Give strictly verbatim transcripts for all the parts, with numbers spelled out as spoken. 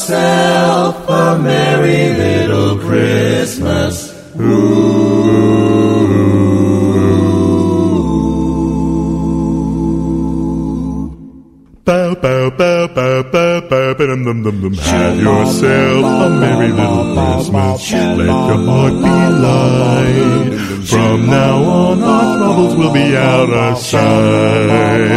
yourself a merry little Christmas. Ooh. Bow, bow, bow, bow, bow, bow, dum, dum, dum, dum. Have yourself a merry little Christmas. Let your heart be light. From now on, our troubles will be out of sight.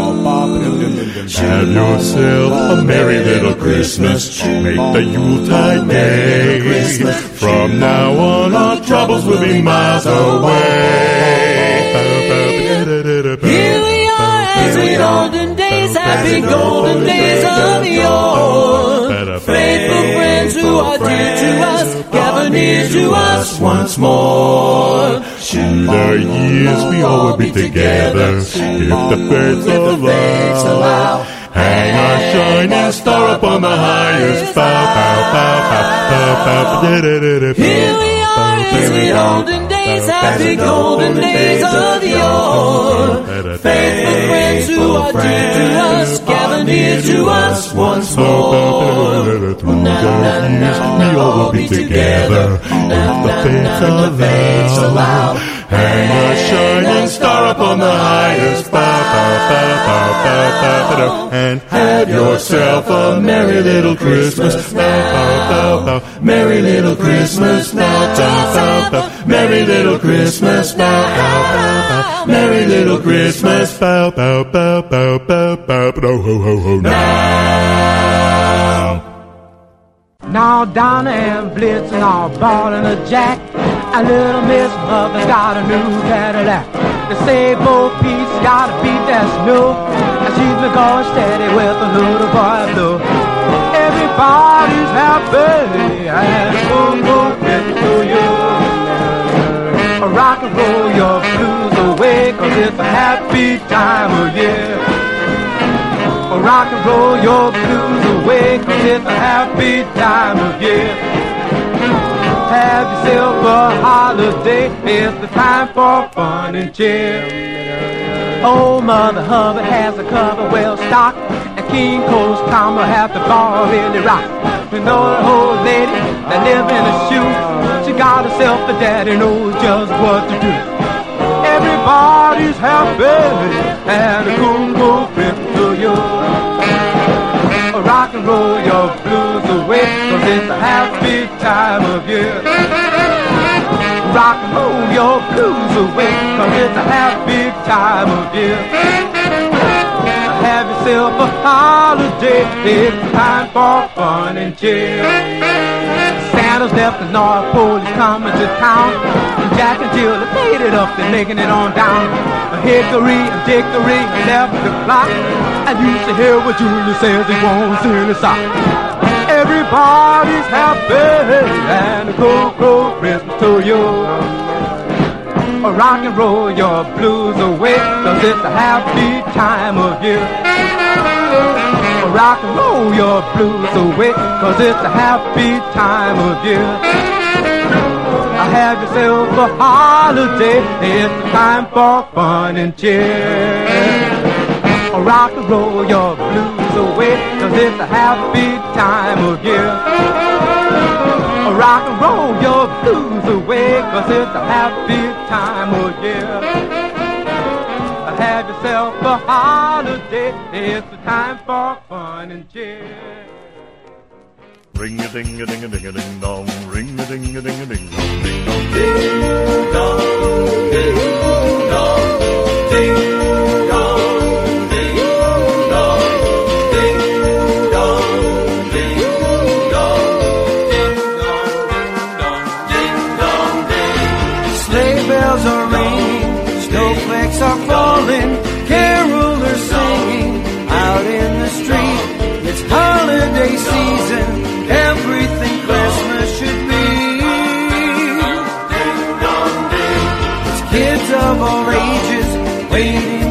Have yourself a merry little Christmas. Make the Yuletide gay. From now on, our troubles will be miles away. Here we are as in olden days, happy golden days of yore. Faithful friends who are dear to us, gather near to us once more. Through the years we all will be together, if the fates allow. Hang our shining star up on the highest bough, bow, bow, bow, bow, bow, bow. Here we are as in olden days, happy golden days of yore. Faithful friends who are dear to us, gather near to us once more. Through the years we all will be together, if the fates allow. Hang a shining star up on the highest bough, bow, bow, bow, bow, bow, bow, and have yourself a merry little Christmas. Bow, bow, bow, bow, merry little Christmas. Bow, bow, bow, bow, merry little Christmas. Bow, bow, bow, bow, merry little Christmas. Bow, bow, bow, bow, bow, bow, bow, ho, ho, ho, now. Now Donna and Blitzen are balling a jack. And little Miss Mother's got a new Cadillac. They say both Pete's gotta beat that snow, and she's been going steady with a little boy blue. Everybody's happy and boom boom to you. Rock and roll your blues away, 'cause it's a happy time of year. Rock and roll your blues away, 'cause it's a happy time of year. Have yourself a holiday, it's the time for fun and cheer. Old Mother Hubbard has a cover well stocked, and King Cole's Tom will have to ball really rock. You know the old lady that live in a shoe, she got herself a daddy, knows just what to do. Everybody's happy and a cool cool flip to you. Rock and roll your blues away, 'cause it's a happy time of year. Rock and roll your blues away, 'cause it's a happy time of year. Have yourself a holiday, it's time for fun and cheer. Santa's left the North Pole, he's coming to town, and Jack and Jill have made it up, they're making it on down. Hickory and Dickory left the clock, and you should hear what Julius says he wants in his sock. Everybody's happy and a cool, cool Christmas to you. Rock and roll your blues away, 'cause it's a happy time of year. Rock and roll your blues away, 'cause it's a happy time of year. Have yourself a holiday, it's the time for fun and cheer. Rock and roll your blues away, 'cause it's a happy time of year. Rock and roll your blues away, 'cause it's a happy time of year. Have yourself a holiday, it's the time for fun and cheer. Ring a ding a ding a ding a ding dong, ring a ding a ding a ding dong, ding Ding dong, dong, ding dong, ding dong, ding dong, ding dong, ding dong, ding dong, ding dong, ding. Sleigh bells are ringing, snowflakes are falling, carolers singing out in the street. It's holiday season, everything Christmas should be. It's kids of all ages waiting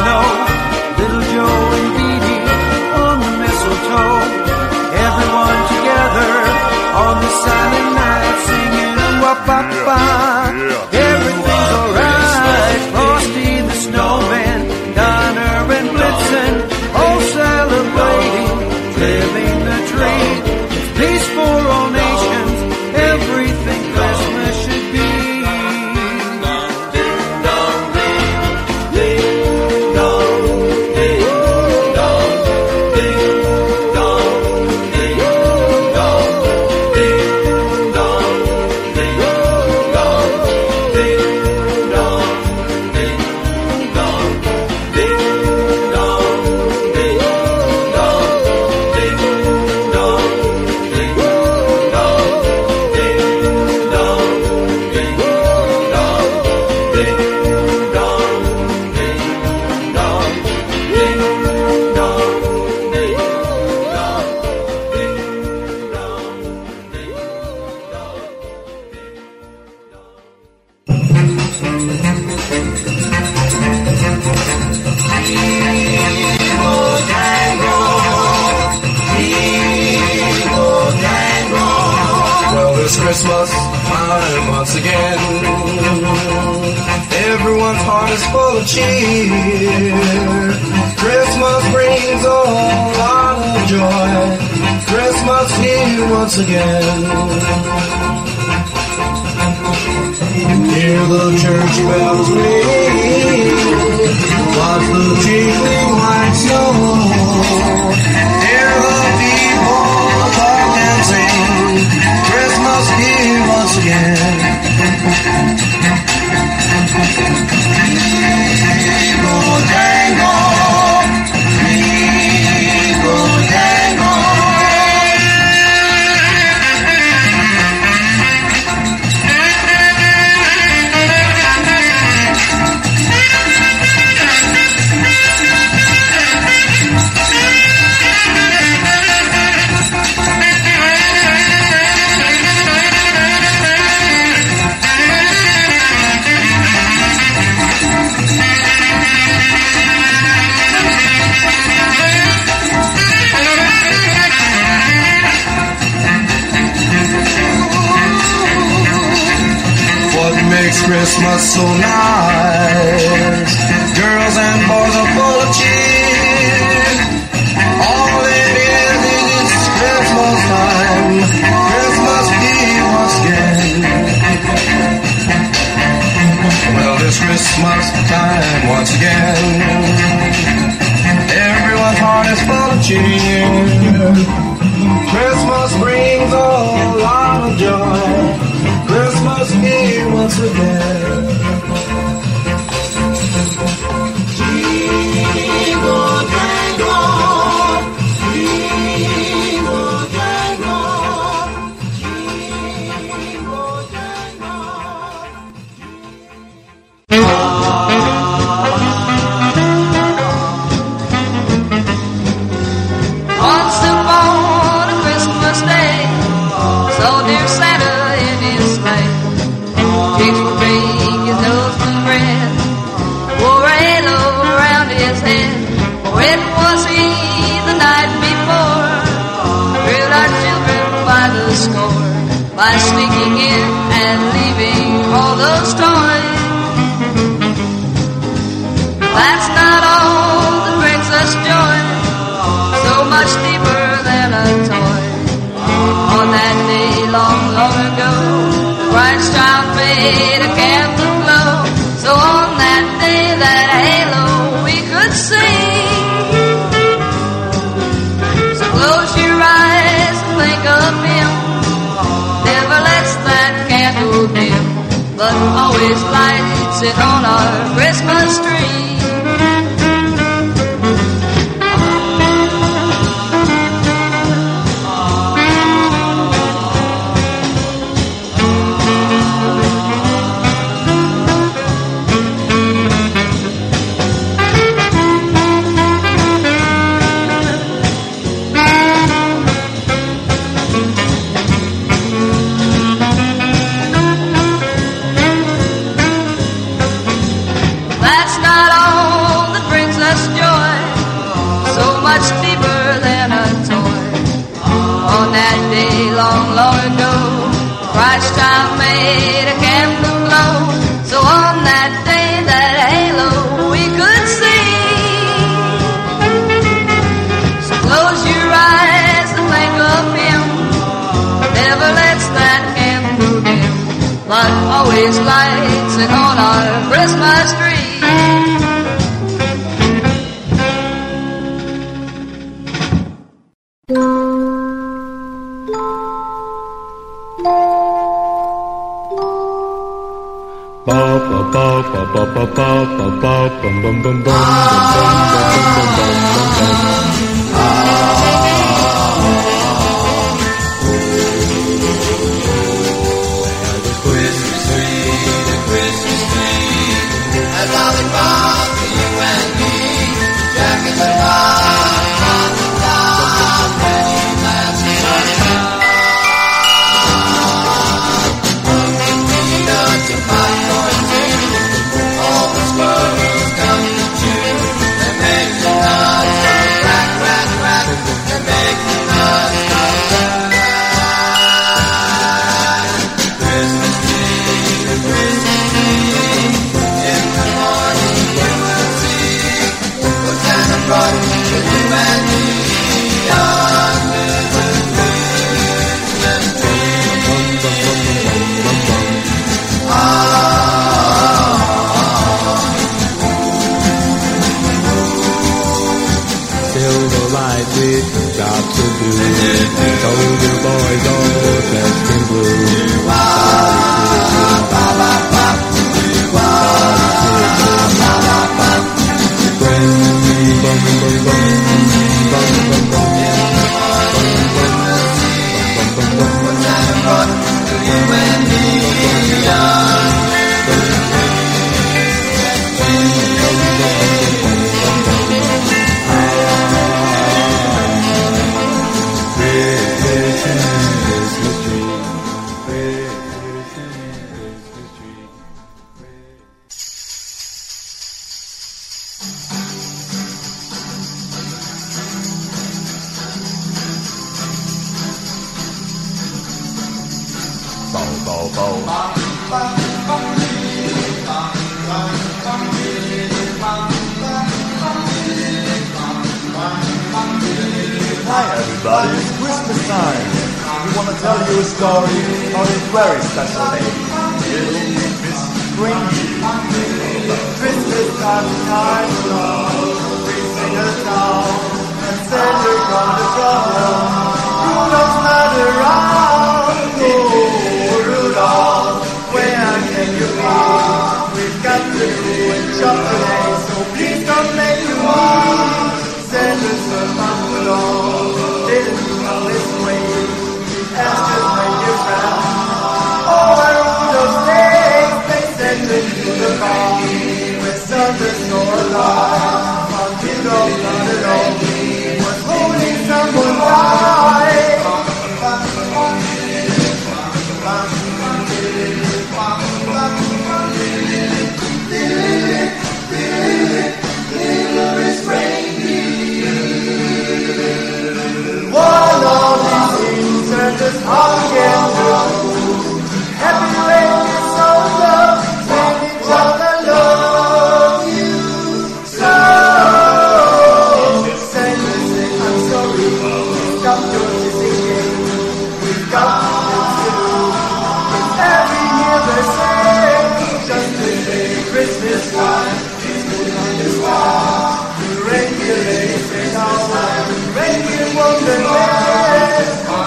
snow. Little Joe and Dee Dee on the mistletoe. Everyone together on the silent night singing wah-ba-ba. Everything's alright. Frosty the Snowman, Donner and Blitzen, all celebrating, living the dream. It's peace for all nations, everything Christmas should be. Christmas time once again. Everyone's heart is full of cheer. Christmas brings a whole lot of joy. Christmas here once again. Hear the church bells ring. Watch the tinkling white snow. Hear the people talk and sing. Christmas here once again. Jingle jangle, jingle jangle. Makes Christmas so nice. Girls and boys are full of cheer. All it is is Christmas time. Christmas here once again. Well, it's Christmas time once again. Everyone's heart is full of cheer. Christmas brings a whole lot of joy. Christmas here once again. Jingle jangle, jingle jangle, jingle jangle. Once upon a Christmas day, so dear Santa in his sleigh, chicks were big, his nose was red, wore a halo around his head. For it was he the night before thrilled our children by the score, by sneaking in and leaving all those toys. That's not all that brings us joy, so much deeper than a toy. On that day long, long ago, the bright child made a candle glow. So on that day, that halo we could see. So close your eyes and think of him. Never lets that candle dim, but always lights it on our Christmas tree. much deeper than a toy. On that day long, long ago, Christ child made a candle glow. So on that day, that halo we could see. So close your eyes and think of Him. Never lets that candle dim, but always lights it on our Christmas tree. Ba ba ba ba ba ba ba ba ba bum bum bum bum bum bum bum bum The Christmas tree, the Christmas tree, a loving bond for you and me. Jack in the box, on the top, ready last sunshine. Pumpkin peanuts and popcorn too. All the squirrels come to chew. They make the nuts go crack, crack, crack. They make the nuts go crack. Christmas tree, the Christmas tree. In the morning you will see what Santa brought to you and me. Under the Christmas tree. Fill the light with drops of blue. Soldier boys all dressed in blue. Hi everybody, it's Christmas time. We want to tell you a story on a very special day. Little Miss Springy. Christmas time tonight, we sing a song and Santa gonna come. Rudolph's not around. Oh, Rudolph, where can you be? We've got to do a job today, so please don't make you leave. Santa's a month long. Didn't come this way. Ask just make it round. Oh, I Rudolph's days, they send it to the bar. Where Santa's so alive. While Rudolph not at all was holding someone by. Little Miss One of these things Santa's heart can do. Happy ladies on love, tell each other love you so. Santa said, I'm sorry, stop your singing. We've got to do. It's every year the same. Just to say Christmas time, it's good on the star. To regulate it all right. Regular wonderland.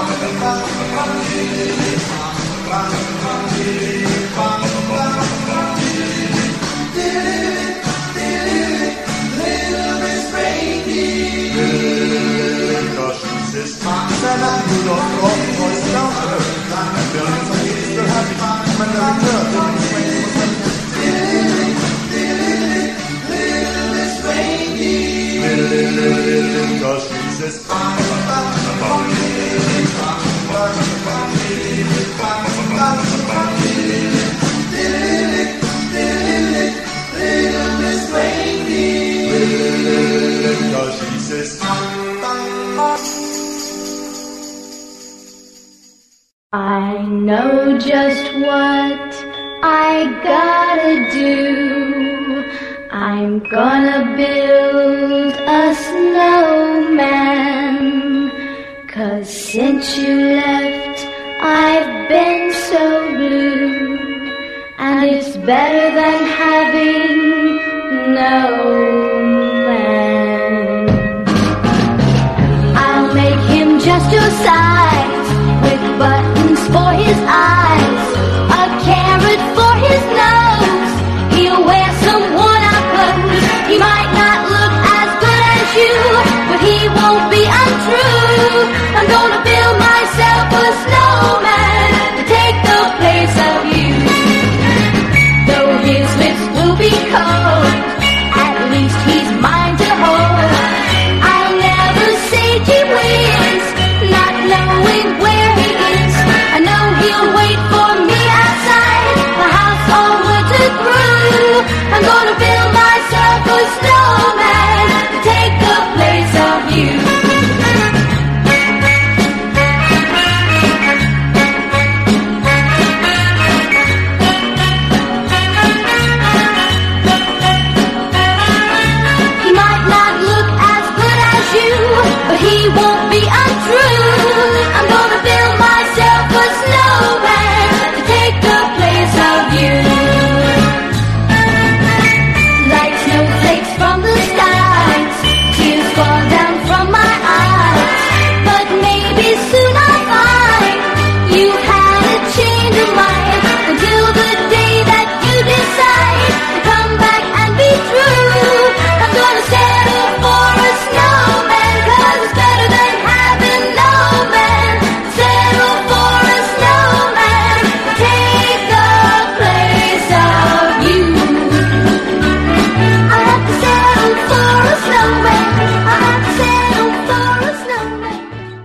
Little Miss Reindeer. Because she says, Santa, you don't go off voice down to her. And billions of kids are happy when they return. Little Miss Reindeer. Because she says, Little Miss Reindeer. because she says, know just what I gotta do. I'm gonna build a snowman, 'cause since you left I've been so blue, and it's better than having no man. I'll make him just your size, with buttons for his eyes, a carrot for his nose. He'll wear some worn-out clothes. He might not look as good as you, but he won't be untrue. I'm gonna build myself a snowman to take the place of you. Though his lips will be cold, at least he's mine to hold. I'll never say gee whiz, not knowing where he is. I know he'll wait for me outside the house all winter through. I'm gonna build myself a snowman to take the place of you. He might not look as good as you, but he won't be untrue. I'm gonna build myself a snowman to take the place of you. Like snowflakes from the skies, tears fall down from my eyes. But maybe soon I'll find you had a change of mind, until the day that you decide to come back and be true. I'm gonna settle for a snowman, 'cause it's better than having no man. Settle for a snowman, take the place of you. I have to settle for a snowman. I have to settle for a snowman.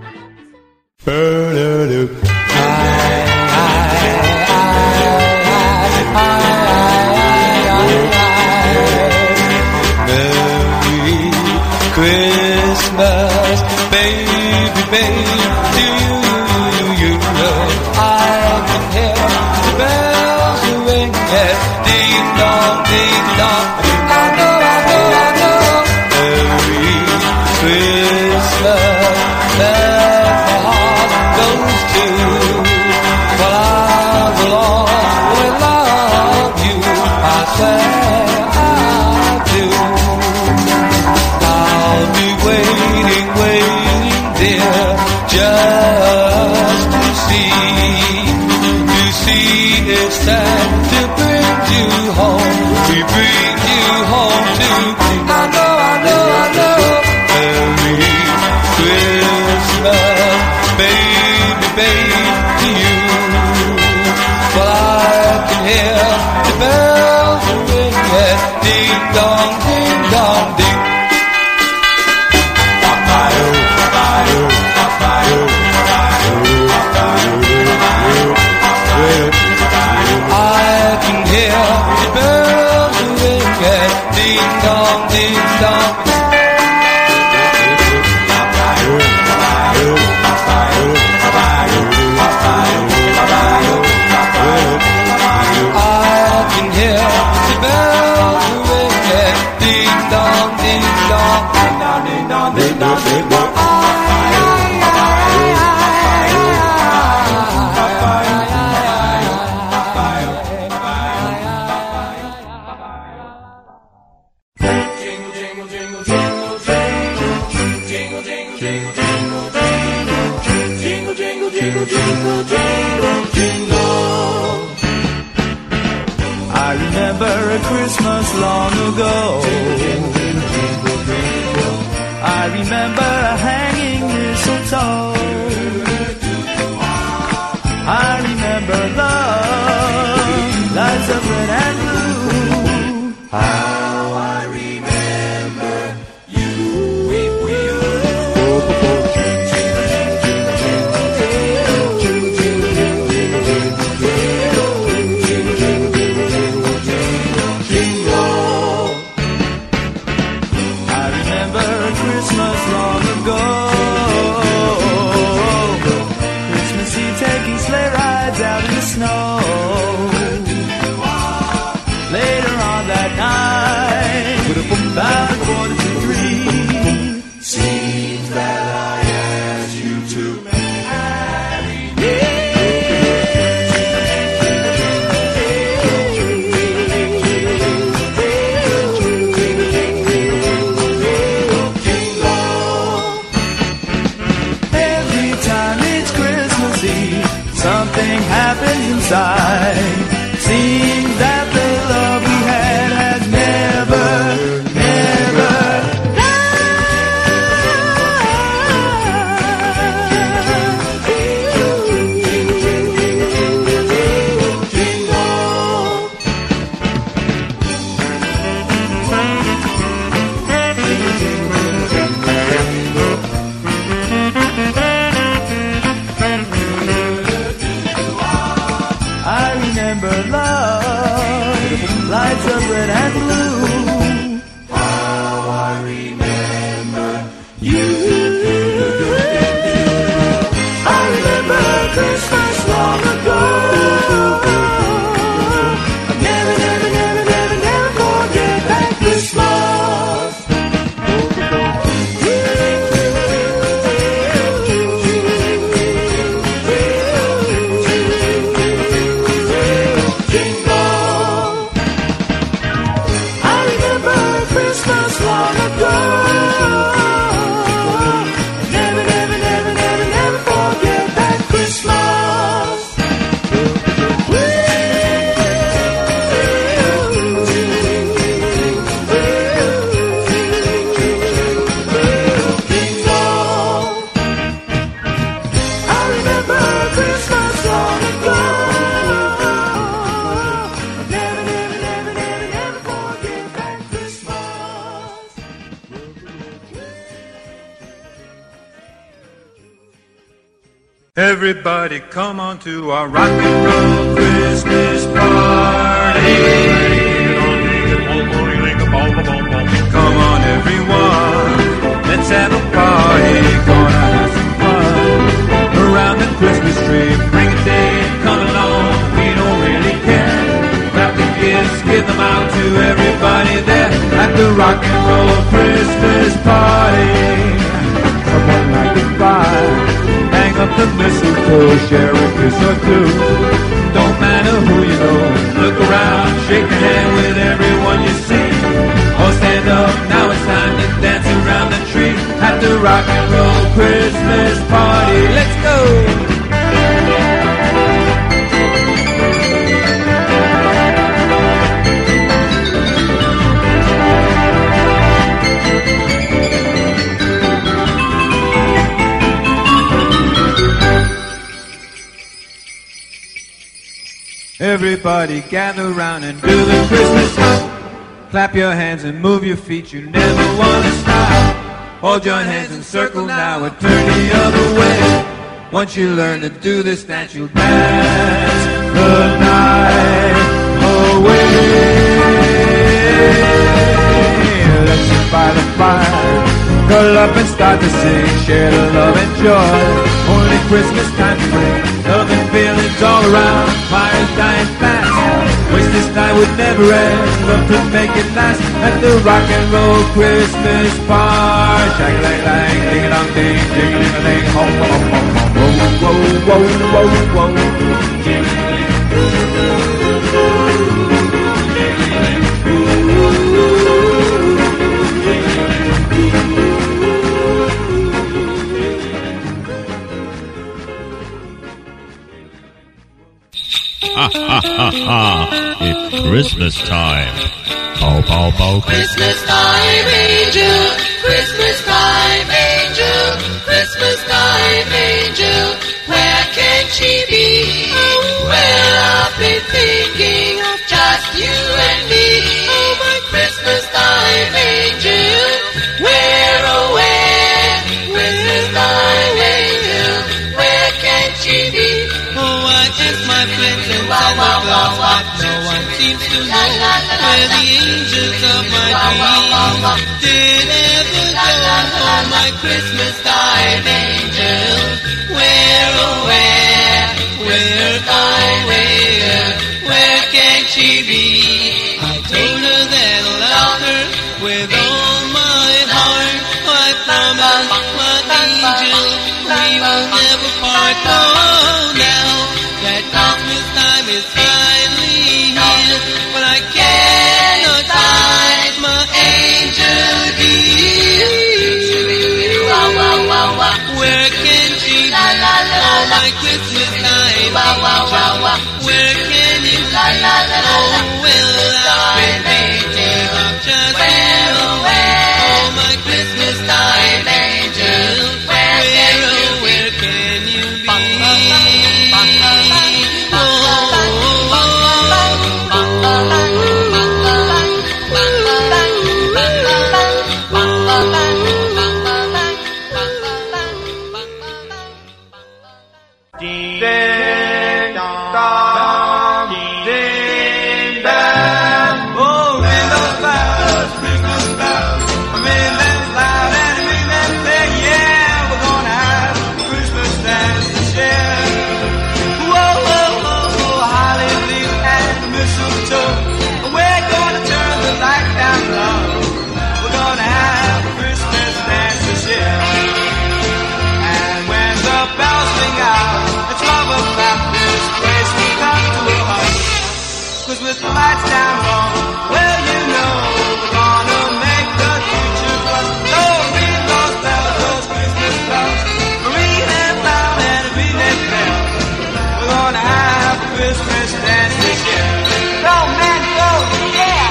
Merry Christmas, baby, baby, do you, you know I can hear the bells ring, yes, ding dong, ding dong. I know, I know, I know. Merry Christmas, that my heart goes to. But I will always love you, I swear I do. I'll be waiting, waiting there, just to see, to see it's time to bring you home. We bring you home to me. I know, I know, I know. Merry Christmas, baby, baby, to you. Well, I can hear the bells ring, yes, ding dong, ding dong, ding. I can hear the bells ring, yes, ding dong, ding dong. I can hear the bells ring, yes, ding dong, ding dong, ding dong, ding dong, ding dong, ding dong. I remember a Christmas long ago. I remember hanging mistletoe. I remember love, lights of red and blue. How I remember you. I remember Christmas long ago. Christmas Eve taking sleigh rides out remember you. I remember Christmas long ago. I'll never, never, never, never, never forget that Christmas. Everybody come on to our rock and roll Christmas party. Come on everyone, let's have a party. Gonna have some fun around the Christmas tree. Bring a day, come along, we don't really care. Wrap the gifts, give them out to everybody there at the rock and roll Christmas party. Someone like a fire, hang up the mistletoe, share a kiss or two. Don't matter who you know, look around, shake a hand with everyone you see. Or stand up, now it's time to dance around the tree at the rock and roll Christmas party. Let's go! Everybody gather round and do the Christmas hop. Clap your hands and move your feet, you never want to stop. Hold your hands and circle now and turn the other way. Once you learn to do this dance, you'll dance the night away. Let's sit by the fire, curl up and start to sing, share the love and joy. Only Christmas time to bring love and feelings all around. Fire's dying fast, wish this night would never end. Love to make it last at the rock and roll Christmas party. Shag-a-lang-lang, ding-a-dong-ding, ding-a-ling-a-ling, home, home, home, home, whoa, whoa, whoa, whoa, whoa, ding-a-ling. Ha ha ha ha! It's Christmas time. Pow pow pow! Christmas time, angel. Christmas time, angel. Christmas time, angel. Where can she be? Well, I've been thinking of just you and me. Oh, my Christmas time, angel. Where, oh, where? Christmas time, angel. Where can she be? Oh, I ask my friends and Santa Claus, but no one seems to know where the angels of my dreams did ever go. Oh, my Christmas time angel, where, oh, where, where, oh, where, where can she be? I told her that I'll love her with all my heart. I promise, my angel, we will never part. Oh, now that Christmas time is finally here, but I cannot find my angel dear. Where can she be? Oh, my Christmas time angel, where can you be? Oh, well, I've been thinking of just you. Oh, my Christmas time angel, where, oh, where can you be? Ding dong, ding dong. Oh, with the lights down low, well, you know we're gonna make the future buzz. So ring those bells, those Christmas bells, ring them loud and ring them bell. We're gonna have a Christmas dance this year. Go, man, go, yeah!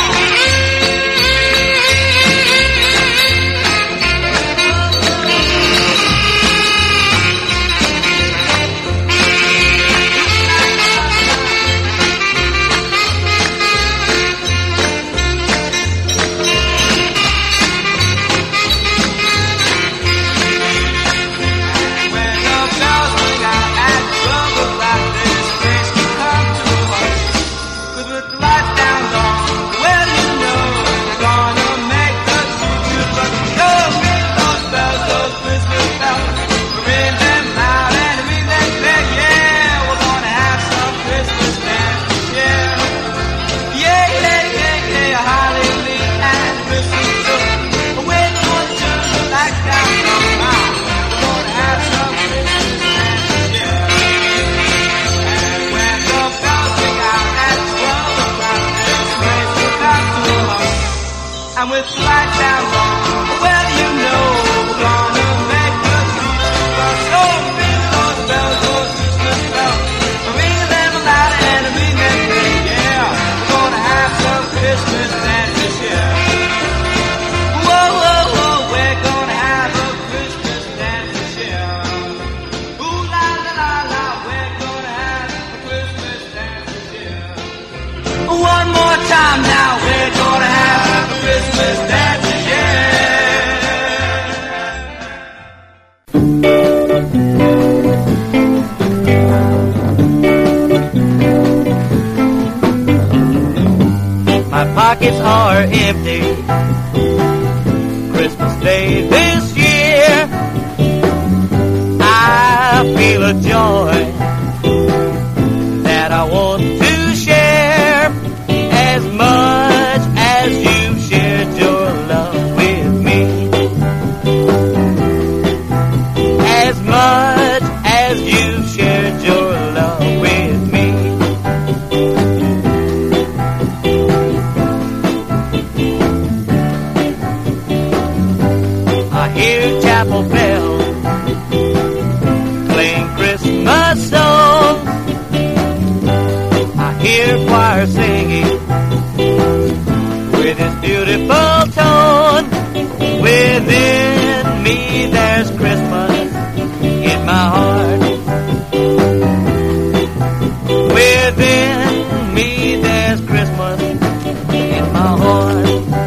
And with the lights down low, well, you know we're gonna make the future buzz. So ring those bells, those Christmas bells, ring them loud and ring them clear. Yeah, we're gonna have some Christmas dance this year. Whoa, whoa, whoa, we're gonna have a Christmas dance this year. Ooh la la la la, we're gonna have a Christmas dance this year. One more time now, we're gonna have a Christmas dance this year. My pockets are empty Christmas Day this year. I feel a joy that I want to share as much as you've shared your love with me. As much as you've shared your love with me. I hear chapel bells playing Christmas songs. I hear choir singing with its beautiful tone. Within me there's Christmas in my heart. Within me there's Christmas in my heart.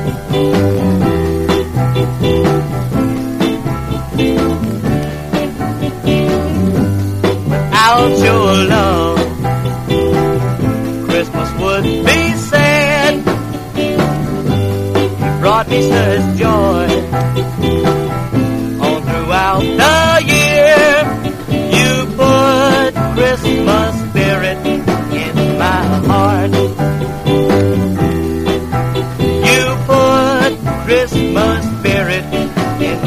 Without your love, Christmas would be sad. You brought me such joy all throughout the year. You put Christmas spirit in my heart. You put Christmas spirit in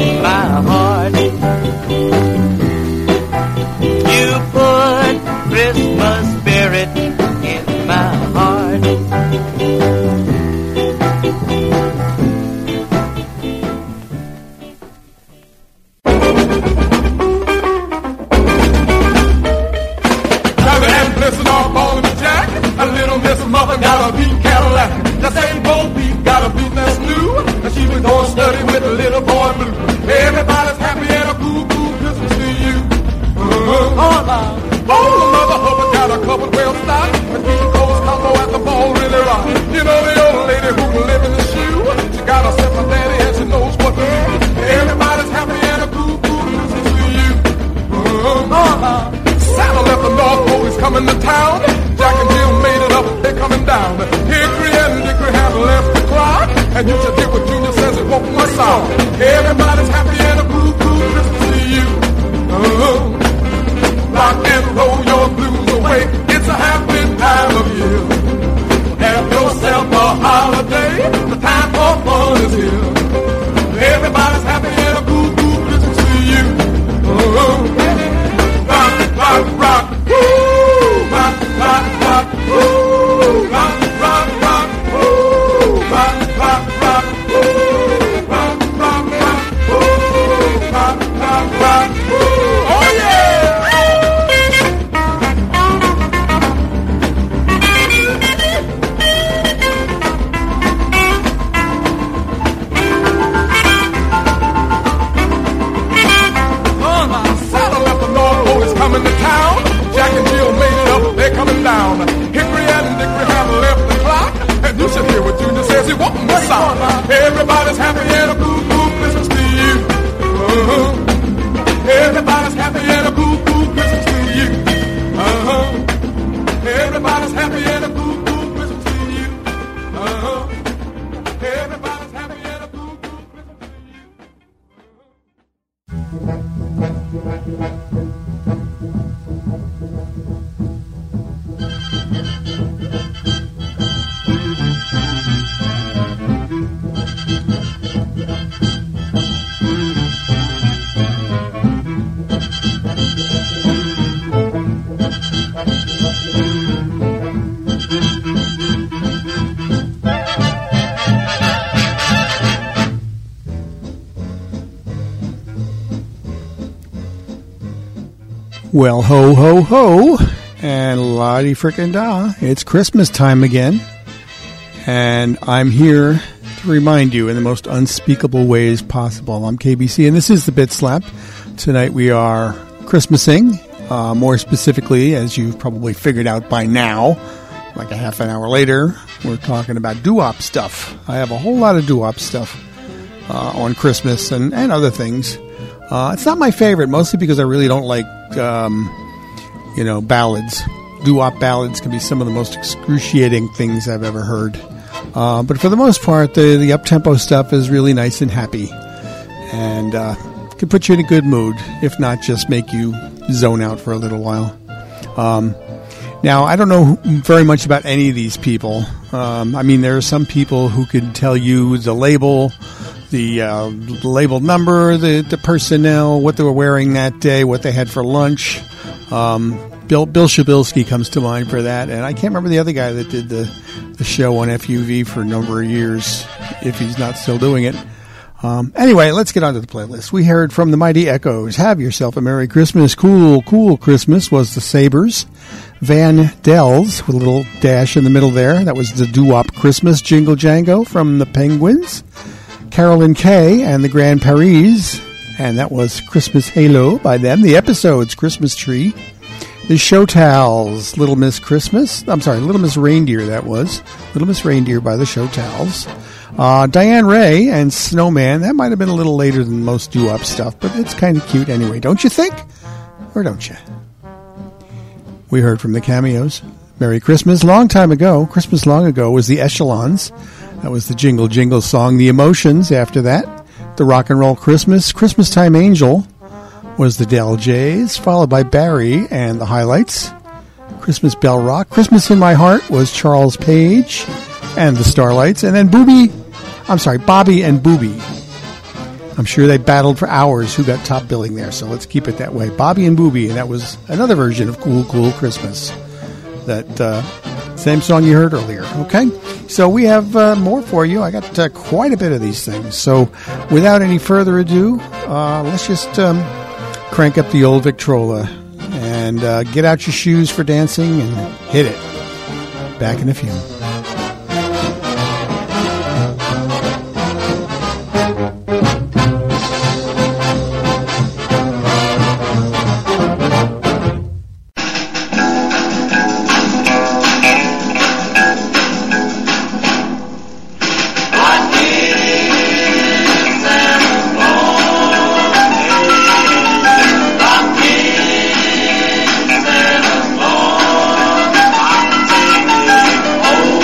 Well, ho, ho, ho, and la-di frickin' da. It's Christmas time again, and I'm here to remind you in the most unspeakable ways possible. I'm K B C, and this is the Bit Slap. Tonight we are Christmasing, uh, more specifically, as you've probably figured out by now, like a half an hour later, we're talking about doo-wop stuff. I have a whole lot of doo-wop stuff uh, on Christmas and, and other things. Uh, it's not my favorite, mostly because I really don't like, um, you know, ballads. Doo-wop ballads can be some of the most excruciating things I've ever heard. Uh, but for the most part, the, the up-tempo stuff is really nice and happy. And uh, can put you in a good mood, if not just make you zone out for a little while. Um, now, I don't know very much about any of these people. Um, I mean, there are some people who can tell you the label, the uh, label number, the, the personnel, what they were wearing that day, what they had for lunch. Um, Bill Bill Shabilsky comes to mind for that, and I can't remember the other guy that did the, the show on F U V for a number of years, if he's not still doing it. Um, anyway, let's get on to the playlist. We heard from the Mighty Echoes, Have Yourself a Merry Christmas, Cool, Cool Christmas was the Sabres. Van Dells, with a little dash in the middle there, that was the Doo-Wop Christmas Jingle Jango from the Penguins. Carolyn Kay and the Grand Paris, and that was Christmas Halo by them. The Episodes, Christmas Tree. The Showtowels, Little Miss Christmas. I'm sorry, Little Miss Reindeer, that was. Little Miss Reindeer by the Showtowels. Uh, Diane Ray and Snowman. That might have been a little later than most doo-wop stuff, but it's kind of cute anyway, don't you think? Or don't you? We heard from the Cameos. Merry Christmas. Long time ago, Christmas long ago, was the Echelons. That was the Jingle Jingle song. The Emotions after that. The Rock and Roll Christmas. Christmas Time Angel was the Del Jays, followed by Barry and the Highlights. Christmas Bell Rock. Christmas in My Heart was Charles Page and the Starlights. And then Booby, I'm sorry, Bobby and Booby. I'm sure they battled for hours who got top billing there, so let's keep it that way. Bobby and Booby, and that was another version of Cool, Cool Christmas. That uh, same song you heard earlier, okay? So we have uh, more for you. I got uh, quite a bit of these things. So without any further ado, uh, let's just um, crank up the old Victrola and uh, get out your shoes for dancing and hit it. Back in a few. Oh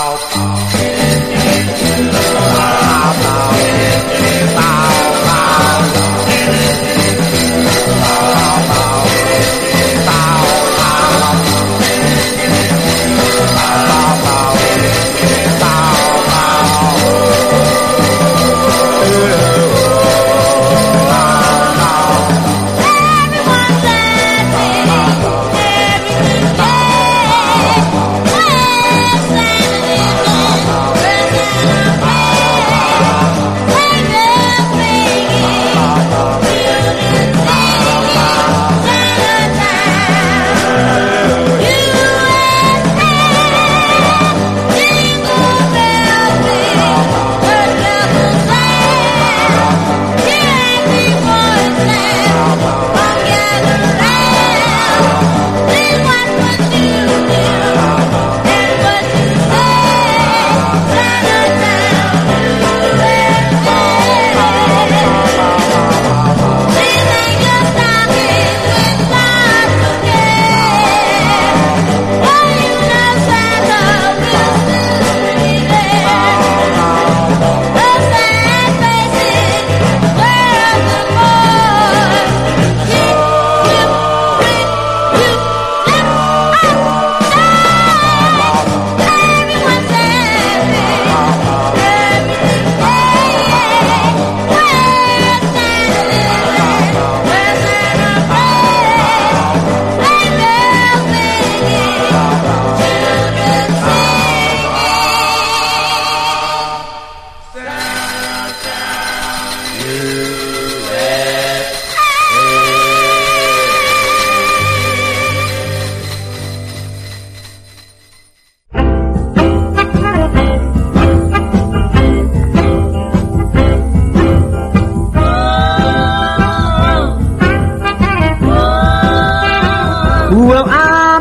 Well, I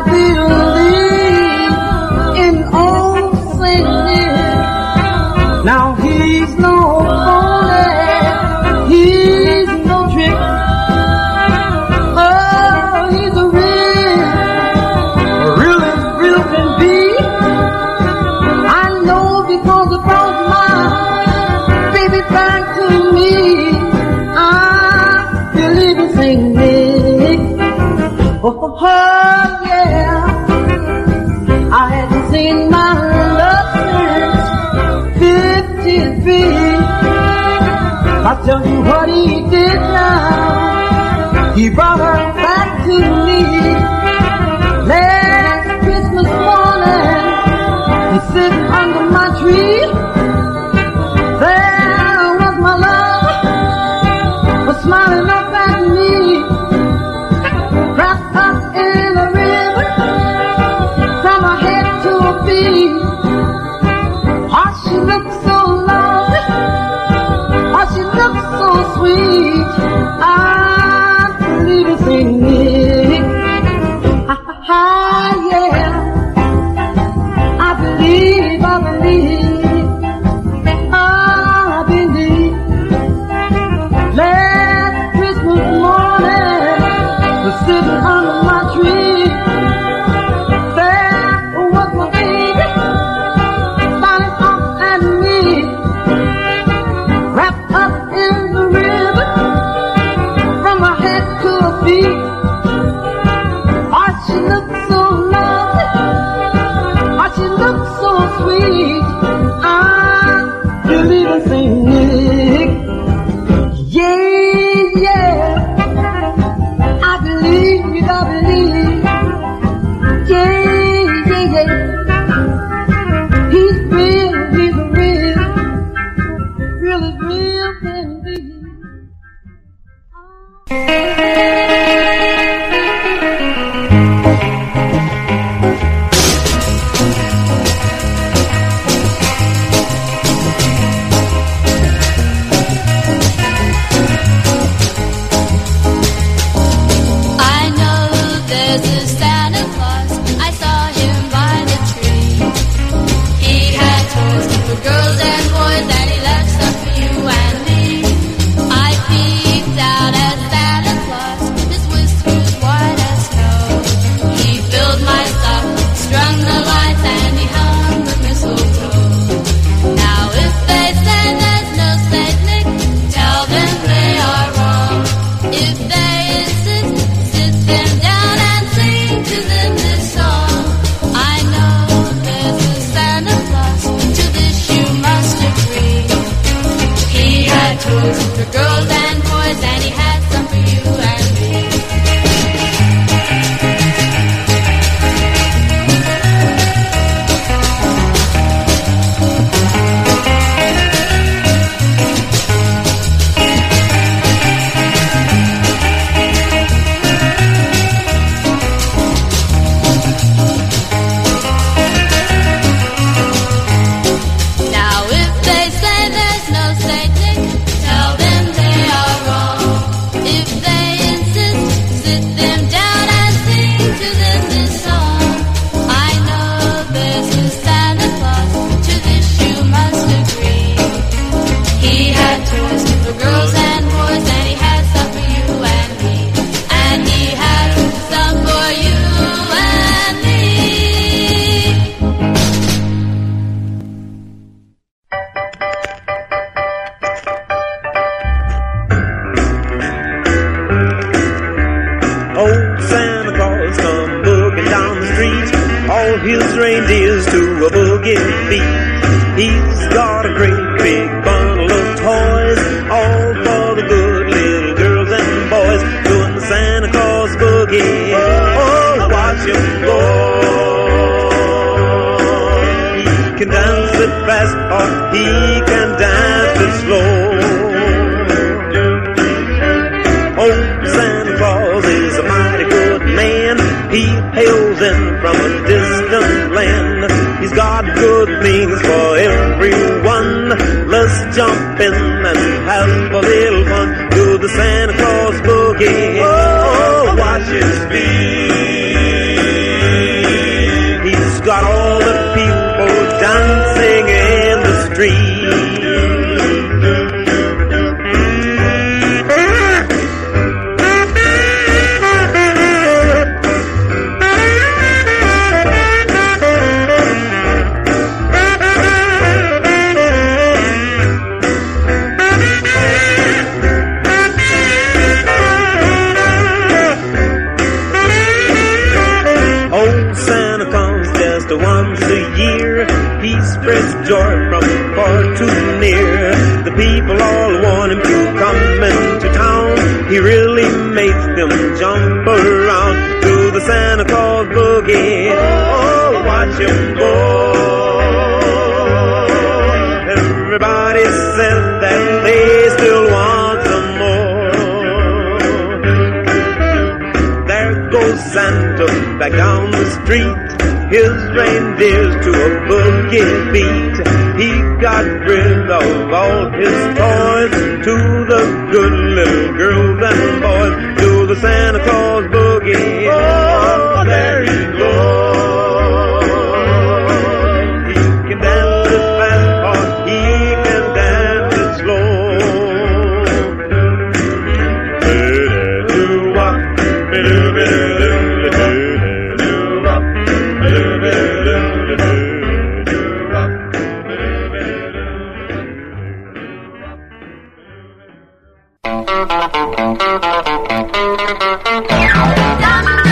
believe in old Saint Nick. Now he's no phony, he's no trick. Oh, he's a real, real as real can be. I know because it brought my baby back to me. I believe in Saint Nick. Oh, oh, oh, yeah, I hadn't seen my love since fifty-three. I tell you what he did now, he brought her back to me. Last Christmas morning, he's sitting under my tree. There was my love, was smiling up at me. Wrapped up in a ribbon from her head to her feet. Oh, she looked so lovely. Oh, she looked so sweet. I believe it's in me. Ha ha ha, yeah. I believe, I believe. I believe. Last Christmas morning, sitting under my tree, there was my baby, smiling up at me, wrapped up in the ribbon, from her head to her feet. Oh, she looked so lovely, goes for girls and boys, and he has some for you and me. Now if they say there's no Saint Nick, tell them they are wrong. If they insist, sit them down and sing to them this song. I know there's a Santa Claus, to this you must agree. He had toys for girls and boys, and he had some for you and me. And he has some for you and me. Old Santa Claus come boogie down the street, all his reindeers to a boogie beat. He's got a great big bundle of toys, all for the good little girls and boys, doing the Santa Claus boogie. Oh, watch him go. He can dance it fast, or he can dance it slow. Old Santa Claus is a mighty good man. He hails in from a distant land. He's got good things for everyone. Let's jump in and have a little fun. Do the Santa Claus boogie. Oh, watch his feet. He's got all the people dancing in the street. Old Santa comes just once a year. He spreads joy from far to near. The people all want him to come into town. He really makes them jump around to the Santa Claus boogie. Oh, watch him go. Everybody says that they still want some more. There goes Santa back down the street, his reindeers to a boogie beat. He got rid of all his toys, to the good little girls and boys, to the Santa Claus boogie. Oh, there he goes. He can dance it fast, or he can dance it slow. Do-wop, do-do-do-do-do-do-wop, do-do-do-do-do-do-wop.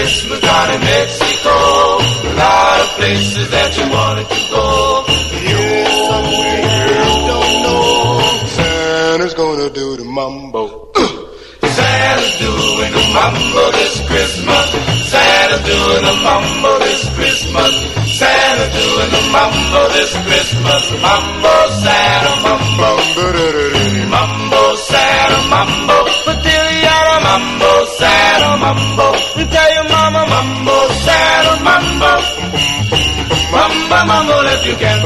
Christmas down in Mexico. A lot of places that you wanted to go. Here's somewhere you don't know. Santa's gonna do the mambo. Santa's doing the mambo this Christmas. Santa's doing the mambo this Christmas. Santa's doing the mambo this Christmas. Mambo, Santa, mambo. Mambo, Santa, mambo. Patiliana, mambo, Santa, mambo. Tell your mama, mambo, Santa, mambo. Mambo, mambo, if you can.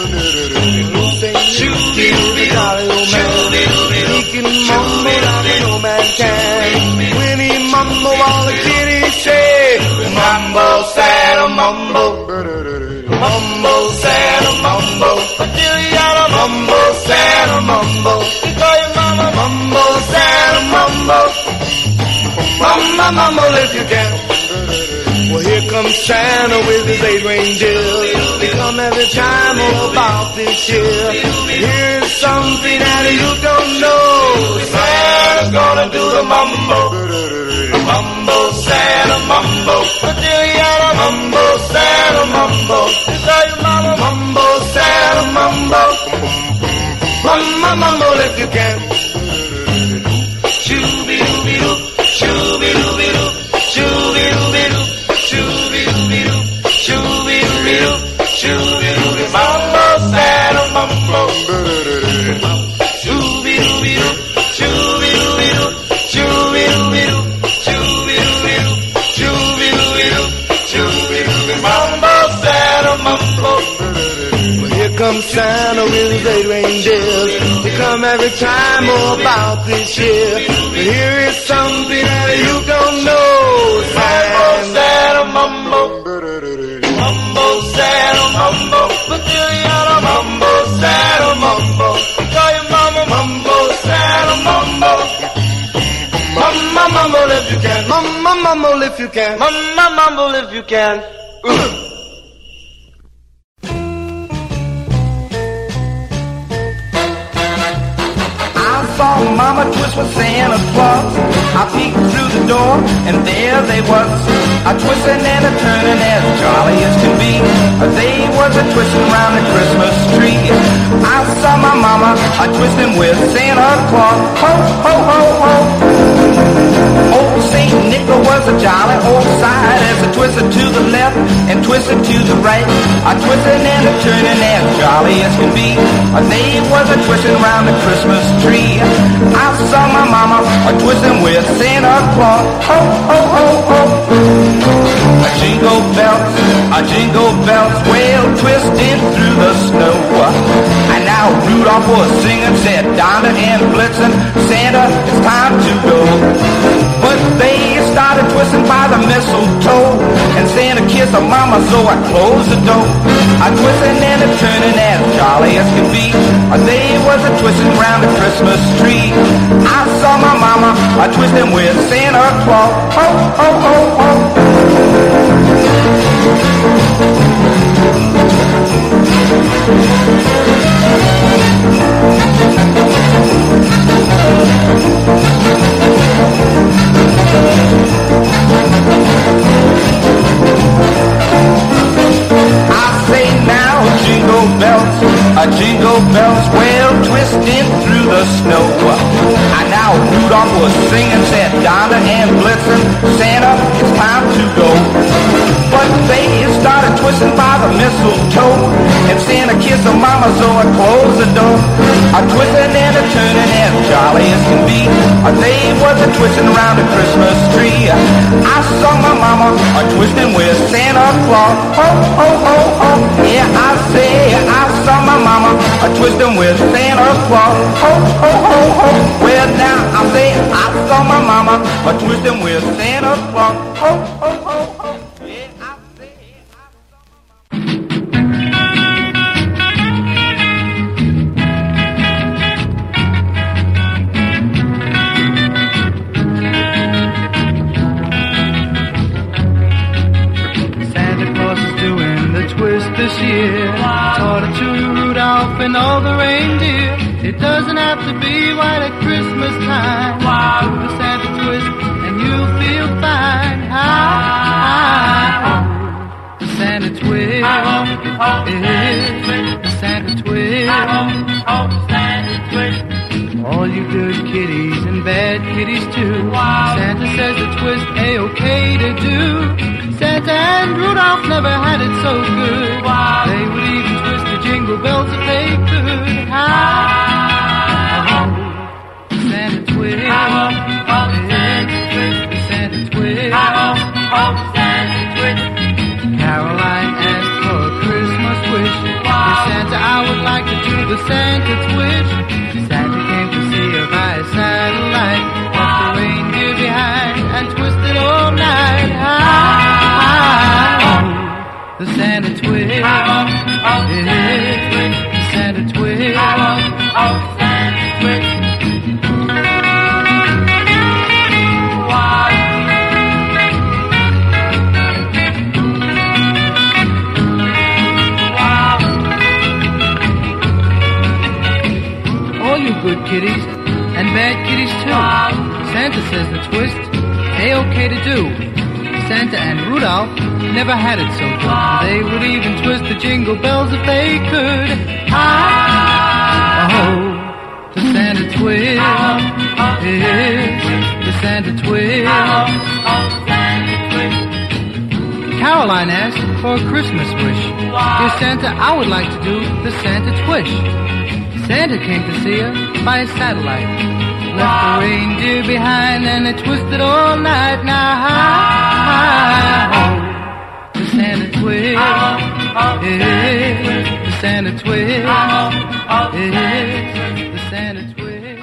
Shooby-dooby-doo, shooby-dooby-doo, he can mumble like no man can. When he mumble, all the kiddies say, Mambo, Santa, mambo. Mambo, Santa, mambo. Patiliana, mambo, Santa, mambo. Call your mama, mambo, Santa, mambo. Mama, mambo, if you can. well, here comes Santa with his eight reindeer. They come every time all about this year. Here's something that you don't know. Santa's gonna do the mambo. Mambo, Santa, mambo. Patiliana, mambo, Santa, mambo. Tell your mama, mambo, Santa, mambo. Mama, mambo, if you can. Shooby-dooby-doo, shooby-dooby-doo, shooby-dooby-doo, shooby-dooby-doo, shooby-dooby-doo, shooby-dooby, mambo, Santa, mambo. Shooby-dooby-doo, shooby-dooby-doo, shooby-dooby-doo, shooby-dooby-doo, shooby-dooby-doo, shooby-dooby, mambo, Santa, mambo. Well, here comes Santa with his eight reindeers. They come every time all about this year. But here is something that you don't know. Mambo, Santa, mambo. Mambo, Santa, mambo. Patiliana, mambo, Santa, mambo. Call your mama, mambo, Santa, mambo. Mama, mumble if you can. Mama, mumble if you can. Mama, mumble if you can. I saw Mama twist with Santa Claus. I peeked through the door, and there they was, a twisting and a turning as jolly as can be. They was a twisting round the Christmas tree. I saw my mama a twisting with Santa Claus. Ho, ho, ho, ho. Old Saint Nicholas was a jolly old side as I twisted to the left and twisted to the right. A twisting and a turning as jolly as can be. They was a twisting round the Christmas tree. I saw my mama a twisting with Santa Claus. Ho, ho, ho, ho. A jingle bells, a jingle bells, well twisting through the snow. And now Rudolph was singing, said Donner and Blitzen, Santa, it's time to go. But they started twisting by the mistletoe, and Santa kissed her mama, so I closed the door. A twisting and a turning as jolly as can be. They was a twisting round the Christmas tree. I saw my mama a twisting with Santa Claus. Ho, ho, ho, ho. I say now, jingle bells, a jingle bells, well twisting through the snow. And now Rudolph was singing, said Donner and Blitzen, Santa, it's time to go. But they started twisting by the mistletoe, and Santa kissed her mama, so I closed the door. A twisting and a turning as jolly as can be. They was a twisting around the Christmas tree. I saw my mama a twisting with Santa Claus. Ho, ho, ho, ho. Yeah, I say I saw my mama a twisting with Santa Claus. Ho, ho, ho, ho. Well, now I say I saw my mama a twisting with Santa Claus. Ho, ho, ho, ho. Yeah, I say I saw my mama. Twist this year, taught it to Rudolph and all the reindeer. It doesn't have to be right at Christmas time. Do the Santa twist and you'll feel fine. Ah. twist. It's the Santa twist. All you good kitties and bad kitties too. Santa says the twist A-okay to do. Santa and Rudolph never had it so good. They would even twist the jingle bells if they could. How? The Santa twist. It's the Santa twist. Caroline asked for a Christmas wish. Dear Santa, I would like to do the Santa twist. Santa came to see her by a satellite, left the reindeer behind and twisted all night. Ah, the Santa twist. It's the Santa twist. Good kitties and bad kitties too. Santa says the twist A-okay to do. Santa and Rudolph never had it so good. They would even twist the jingle bells if they could. Oh, the Santa twist. It's the Santa twist. Caroline asked for a Christmas wish. Dear Santa, I would like to do the Santa twist. Santa came to see her by a satellite, left the reindeer behind and they twisted all night. Now, the Santa twist, it's the Santa twist, it's the Santa twist.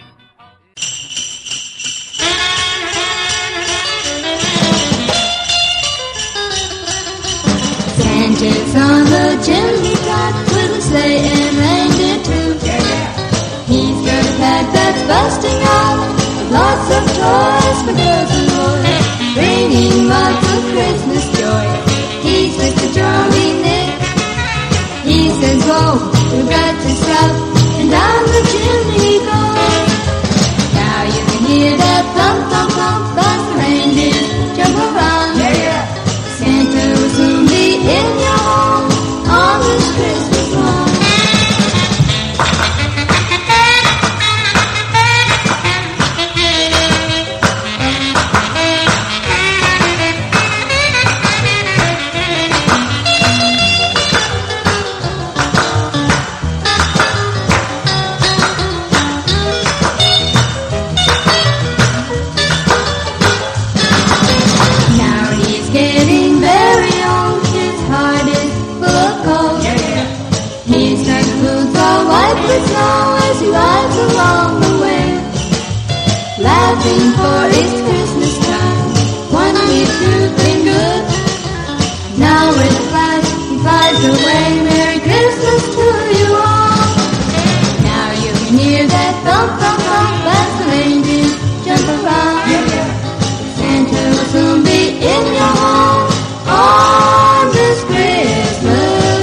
Santa's on the chimney top with a sleigh and reindeer too. He's got a pack that's busting out with lots of toys for girls and boys, bringing lots of Christmas joy. He's Mister Jolly Nick. He says, whoa, we've got to stop and down the chimney go. Now you can hear that thump, thump, thump as the reindeer jump around. Santa will soon be in your home on this Christmas morn. Laughing for it's Christmas time. One week you've been good. Now with a flash he flies away. Merry Christmas to you all. Now you can hear that thump, thump, thump as the reindeer jump around. Santa will soon be in your home on this Christmas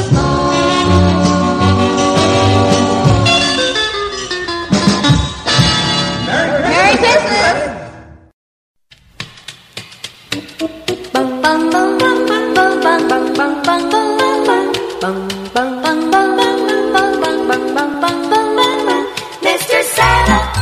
Mister Santa,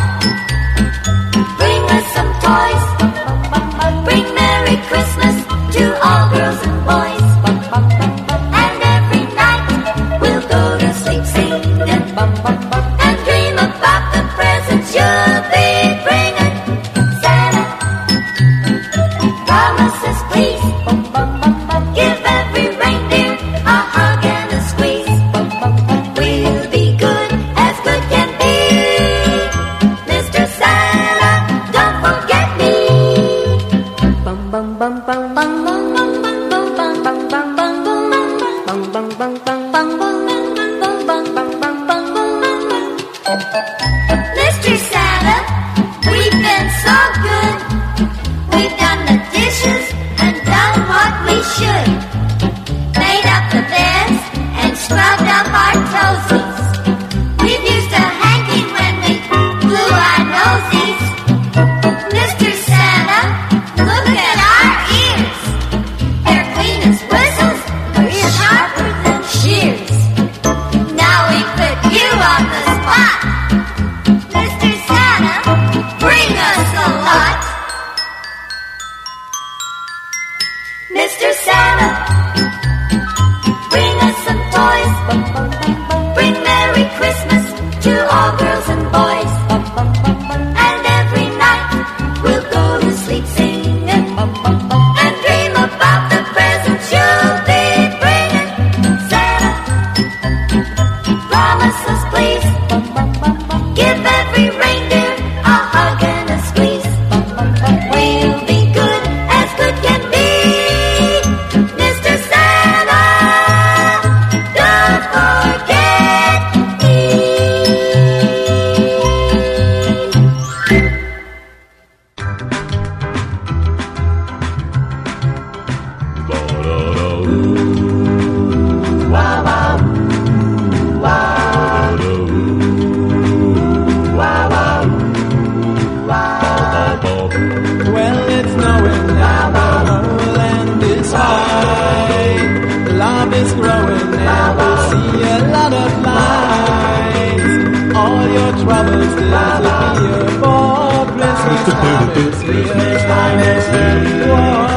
Christmas time is here.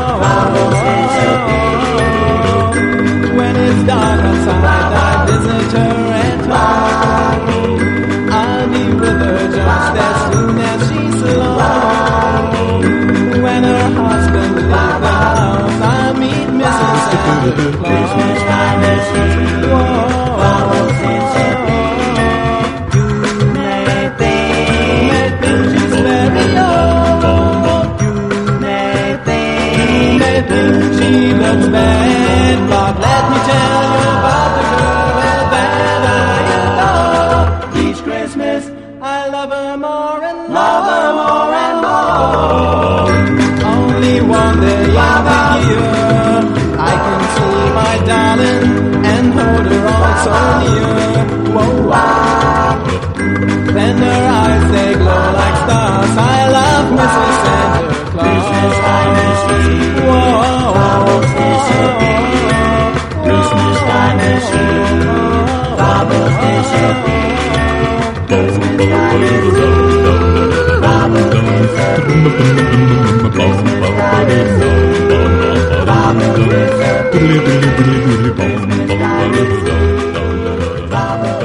When it's dark outside, I visit her at home. I'll be with her just as soon as she's alone. When her husband leaves the house, I'll meet Missus Santa Claus. Christmas time is here. Follow Santa. You may think, may think she's very old. You may think, may think she looks bad, but let me tell you about the girl that I adore. Each Christmas I love her more and love her more and more. Only one day in the year I can see my darling and hold her all so near. Whoa, whoa. Then her eyes they glow like stars. I love Missus Santa Claus. Christmas time is here. Whoa, whoa, whoa. Christmas time is here. Bubbles disappear. Christmas time is here. Bubbles disappear. Christmas time is here. Bubbles disappear. Christmas time is here. Bubbles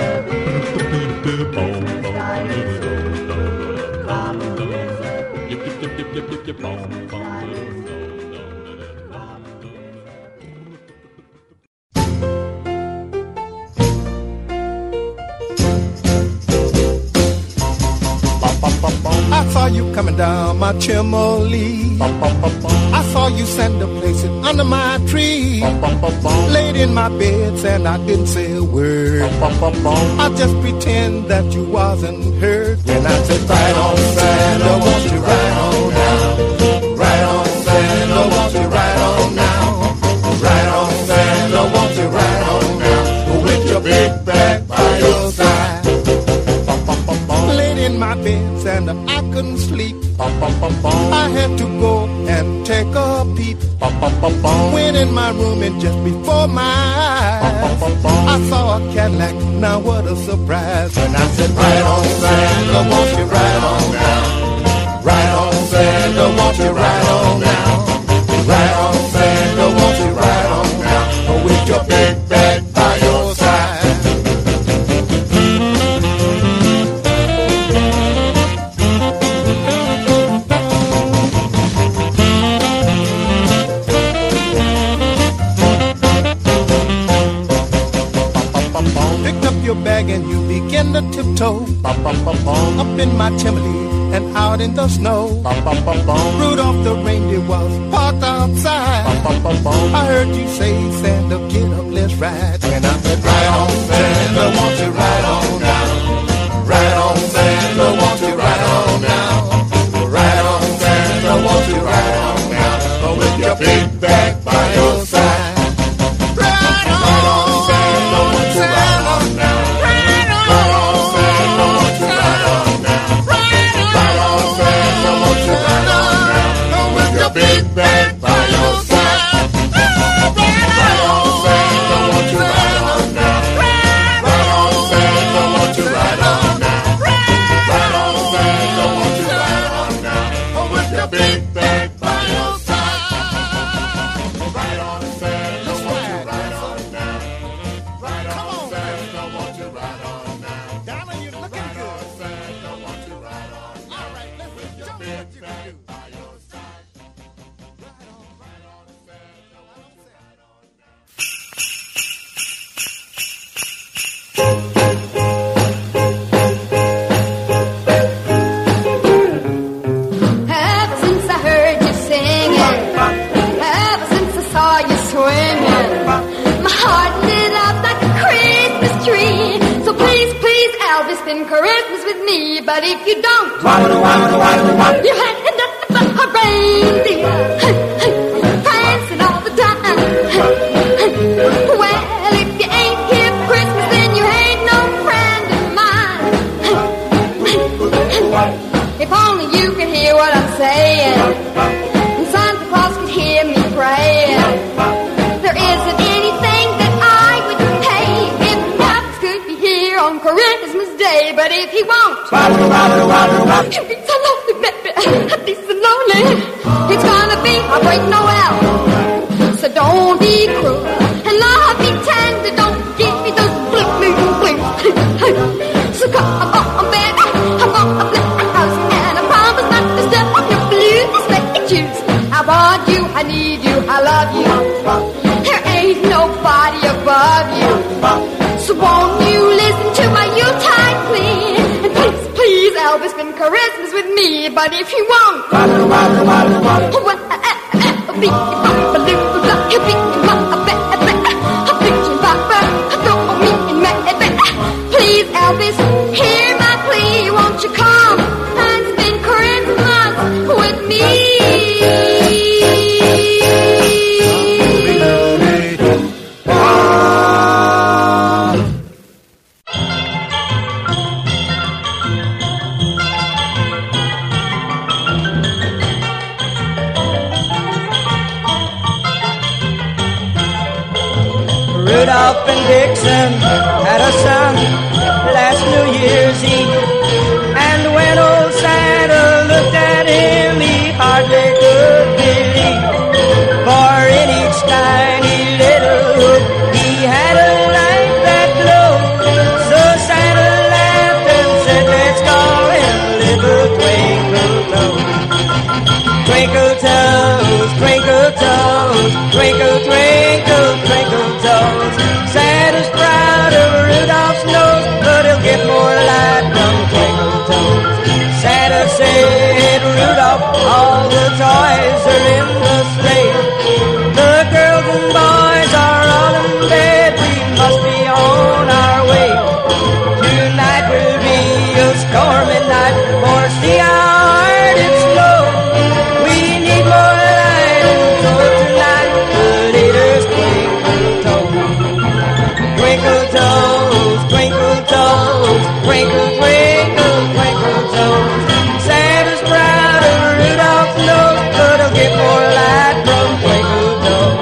I saw you coming down my chimney. I saw you send a place under my tree. Laid in my bed and I didn't say a word. I just pretend that you wasn't heard. When I said, right on Santa, won't you right on down? Right on Santa, won't you right on now? Right on Santa, won't you right on down? With your big bag by your side. Laid in my bed and I couldn't sleep. I had to go and take a peep. Went in my room and just before my eyes I saw a Cadillac, now what a surprise. When I said, right on Santa, won't you right on down? Right on Santa, won't you right on down? Right on Santa, won't you right on down? With your big bag by your side. Your bag and you begin to tiptoe up in my chimney and out in the snow. Rudolph the reindeer was parked outside. I heard you say, Santa, get up, let's ride. And I said, right on Santa, won't you ride on down? Right on Santa, won't you ride on down? Right on Santa, won't you ride on down? With your big bag by your side. Big bag by your side. Right on Santa, won't you ride on down? Right on Santa, won't you ride on down? Right on Santa, won't you ride on down? With your big bag by your side. Right on Santa, won't you ride on down? Right on Santa, won't you ride on down? Darling, you're looking good. Right on Santa, won't you ride on? All right, let's jump what you can do. Ever since I heard you singing, ever since I saw you swinging, my heart lit up like a Christmas tree. So please, please, Elvis, spend Christmas with me. But if you don't, you had nothing but a reindeer prancing all the time. Well, if you ain't here for Christmas, then you ain't no friend of mine. If only you could hear what I'm saying, and Santa Claus could hear me praying. There isn't anything that I wouldn't pay if Elvis could be here on Christmas Day. But if he won't, you'd be so lonely, baby. be so lonely. It's gonna be a great Noel. So don't be cruel and love me tender. Don't give me those blue, blue, blues. So come on, baby, I'm gonna flip the house, and I promise not to step on your blue suspected shoes. I want you, I need you, I love you. There ain't nobody above you. So won't you listen to my Yuletide plea? And please, please, Elvis, spend Christmas with me. But if you won't, well, be a balloon, he'll be my baby. A picture bopper, throw me in my bed. Please, Elvis, hear my plea. Won't you come and spend Christmas with me? Rudolph and Dixon had a son last New Year's Eve. And when old Santa looked at him, he hardly could believe. For in each tiny little hood, he had a light that glowed. So Santa laughed and said, let's call him Little Twinkle Toes. Twinkle toes, twinkle toes, twinkle, twinkle, twinkle toes. Santa's proud of Rudolph's nose, but he'll get more light from twinkle toes. Santa said, Rudolph, all the toys are in the sleigh. The girls and boys are all in bed, we must be on our way. Tonight will be a stormy night, for see how hard it's snowed. We need more light and so tonight the leaders twinkle toes. Twinkle toes, twinkle toes, twinkle, twinkle, twinkle toes. Santa's proud of Rudolph's nose, but he'll get more light from twinkle toes.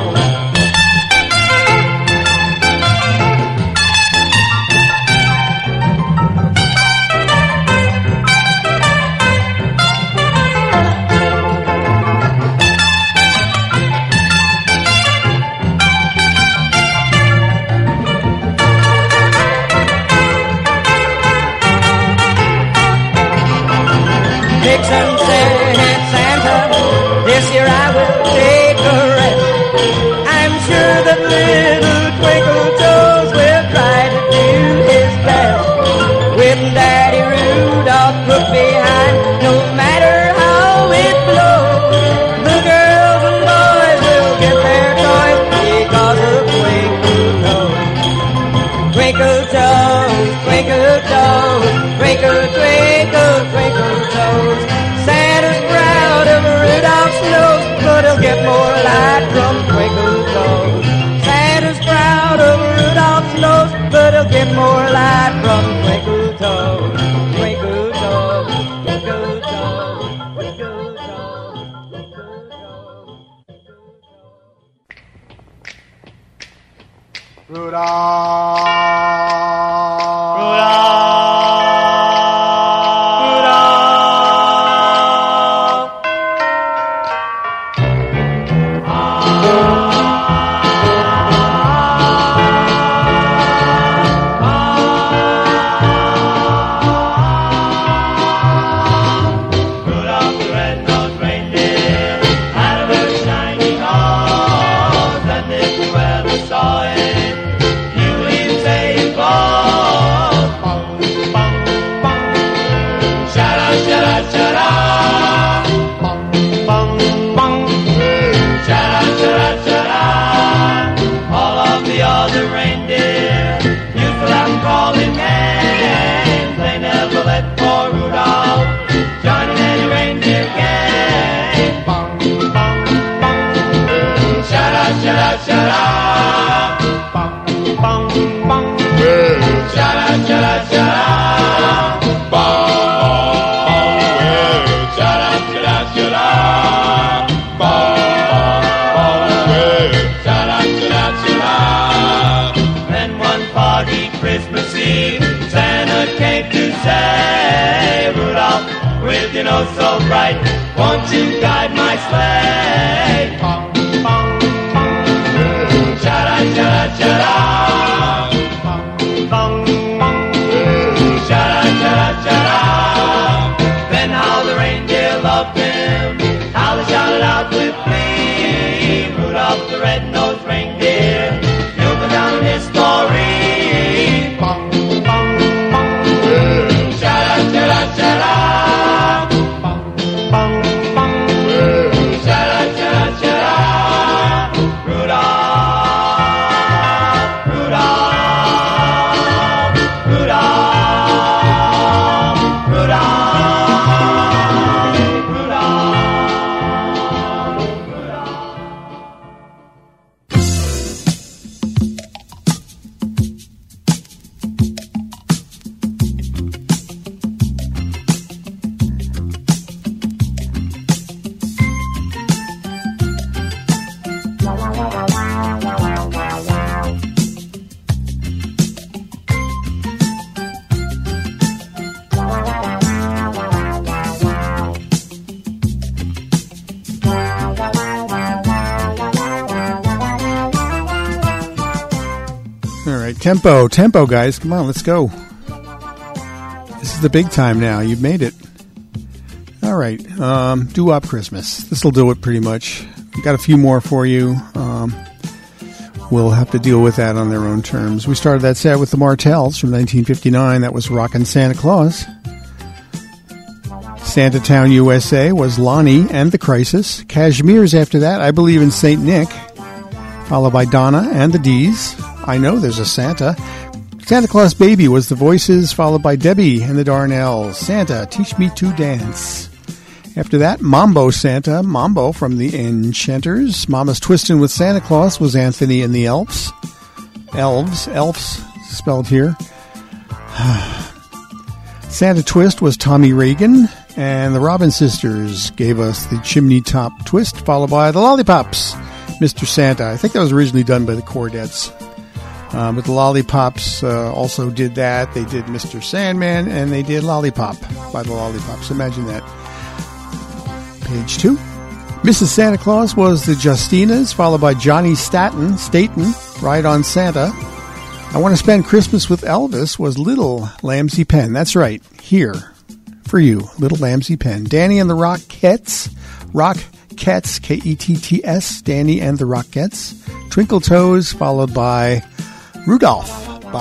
Dixon said, Santa, this year I will take a rest. I'm sure that little Twinkle Toes will try to do his best. With Daddy Rudolph put behind, no matter how it blows, the girls and boys will get their toys because of Twinkle Toes. Twinkle Toes, Twinkle Toes, twinkle, twinkle, twinkle toes. Santa's proud of Rudolph's nose, but he'll get more light from twinkle toes. Santa's proud of Rudolph's nose, but he'll get more light from twinkle toes. Twinkle toes, twinkle toes, twinkle toes, twinkle toes. Rudolph. with your nose so bright, won't you guide my sleigh? Bong, bong, bong, cha-da, cha-da, cha-da. Bong, bong, cha-da, cha-da, cha-da. Then how the reindeer loved him, how they shouted out with glee. Rudolph the red-nosed reindeer, you'll go down in history. Bong, bong, bong, cha-da, cha-da, cha-da. Bong, bong, bong, cha-da, cha-da, cha-da. Rudolph, Rudolph, Rudolph, Rudolph, All right, tempo, tempo, guys. Come on, let's go. This is the big time now. You've made it. All right, um, doo-wop Christmas. This will do it pretty much. We've got a few more for you. Um, we'll have to deal with that on their own terms. We started that set with the Martells from nineteen fifty-nine. That was Rockin' Santa Claus. Santa Town, U S A was Lonnie and the Crisis. Kashmir's after that, I Believe in Saint Nick. Followed by Donna and the D's. I Know There's a Santa. Santa Claus Baby was the Voices, followed by Debbie and the Darnells. Santa, Teach Me to Dance. After that, Mambo Santa, Mambo from the Enchanters. Mama's Twistin' with Santa Claus was Anthony and the Elves. Elves, Elves, spelled here. Santa Twist was Tommy Reagan. And the Robin Sisters gave us the Chimney Top Twist, followed by the Lollipops, Mister Santa. I think that was originally done by the Chordettes. Um, but the Lollipops uh, also did that. They did Mister Sandman, and they did Lollipop by the Lollipops. Imagine that. Page two. Missus Santa Claus was the Justinas, followed by Johnny Staten, Staten, Ride on Santa. I Want to Spend Christmas with Elvis was Little Lambsy Penn. That's right, here for you, Little Lambsy Penn. Danny and the Rockettes, Rockettes, K E T T S, Danny and the Rockettes. Twinkle Toes, followed by Rudolph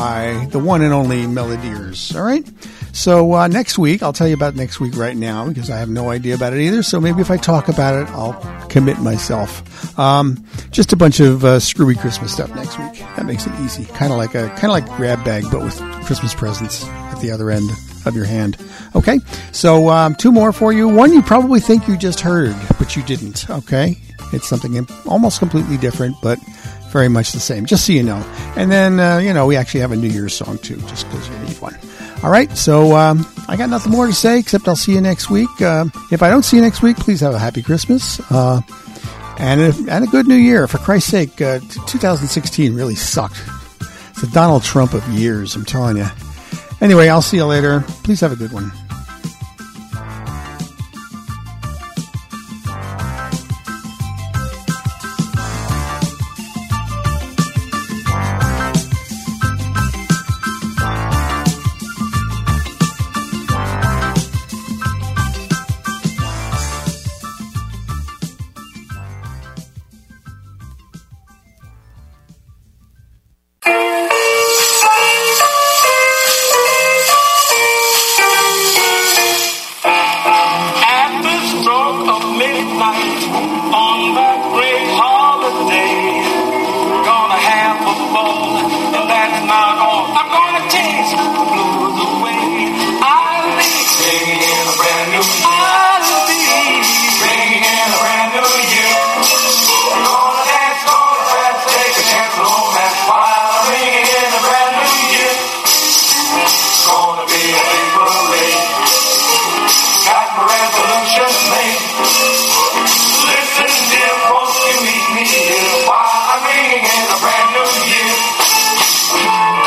by the one and only Melodiers. All right. So uh, next week, I'll tell you about next week right now because I have no idea about it either. So maybe if I talk about it, I'll commit myself. Um, just a bunch of uh, screwy Christmas stuff next week. That makes it easy. Kind of like a kind of like a grab bag, but with Christmas presents at the other end of your hand. Okay. So um, two more for you. One you probably think you just heard, but you didn't. Okay. It's something almost completely different, but very much the same, just so you know. And then, uh, you know, we actually have a New Year's song, too, just because you need one. All right, so um, I got nothing more to say, except I'll see you next week. Uh, if I don't see you next week, please have a happy Christmas uh, and, a, and a good New Year. For Christ's sake, uh, two thousand sixteen really sucked. It's the Donald Trump of years, I'm telling you. Anyway, I'll see you later. Please have a good one.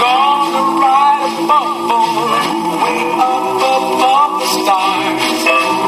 Gonna ride a bumble way up above the stars.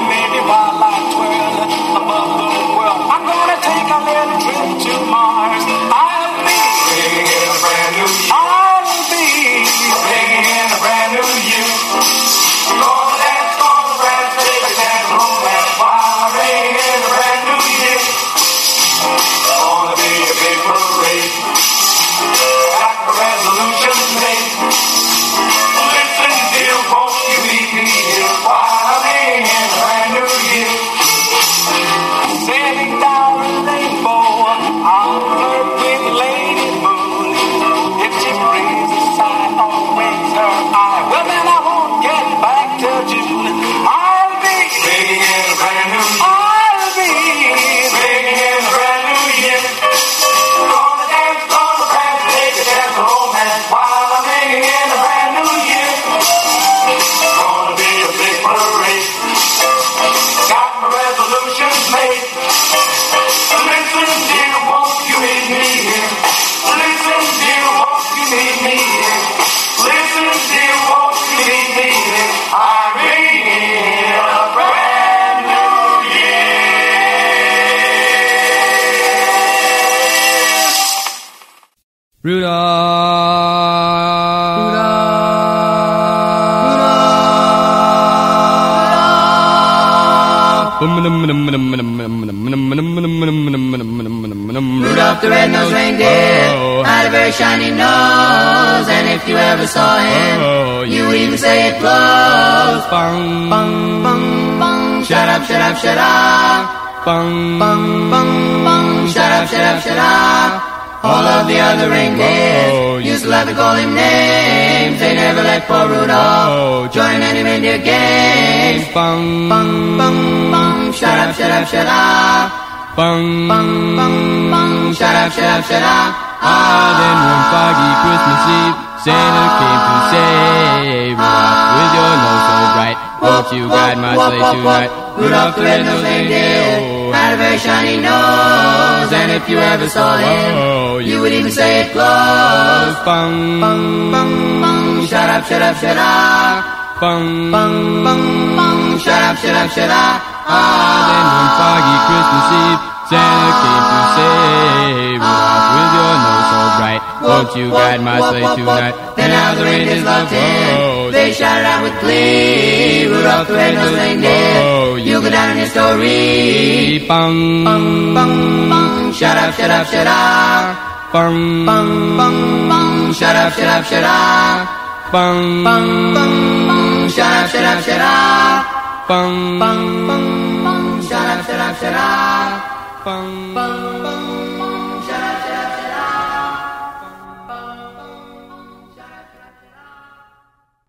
Rudolph the red-nosed reindeer had a very shiny nose, and if you ever saw him, you would even say it blows. Bung, bung, bung, bung. Shut up, shut up, shut up. Bung, bung, bung, bung. Shut up, shut up, shut up. All of the other reindeers used to love to call him names. They never let poor Rudolph join any reindeer games. Bung, bung, bung, bung. Shut up, shut up, shut up. Bung, bung, bung, bung. Shut up, shut up, shut up. Ah, then one foggy Christmas Eve, Santa came to say, Rudolph, with your nose so bright, won't you guide my sleigh tonight? Rudolph the red-nosed reindeer had a very shiny nose, and if you ever saw him, you would even say it glows. Bung, bung, bung, bung. Shut up, shut up, shut up. Bung, bung, bung, bung. Shut up, shut up, shut up. Ah, then one foggy Christmas Eve, Santa came to say, Rudolph, with your nose so bright, won't you guide my sleigh tonight? Then how the reindeers loved him, they shouted out with glee, Rudolph the red-nosed reindeer, you go down in history. Bung, bung, bung, bung. Shut up, shut up, shut up. Bung, bung, bung, bung. Shut up, shut up, shut up. Bung, bung, bung, bung. Shut up, shut up, shut up. Bung, bung, bung, bung. Shut up, shut up, shut up. Bung, bung, bung.